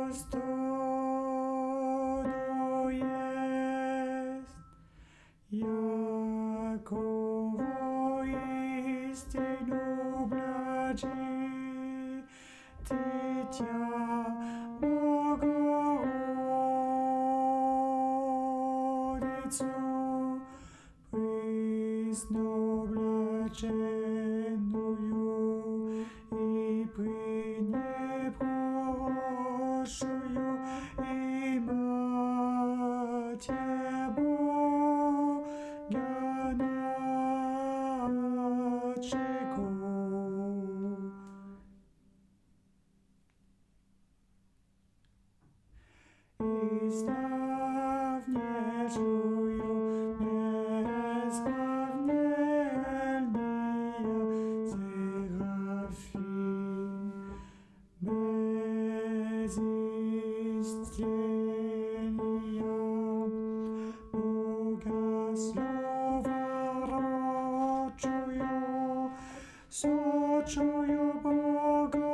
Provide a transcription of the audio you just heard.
to jest, jakowo istinu bladzi, Tycia Bogorodicu, пресноблаженную и пренепрошую и Матерь Бога нашего. И славнейшую бесславнельнее Серафим, без истления Богослова родчую, сочую Бога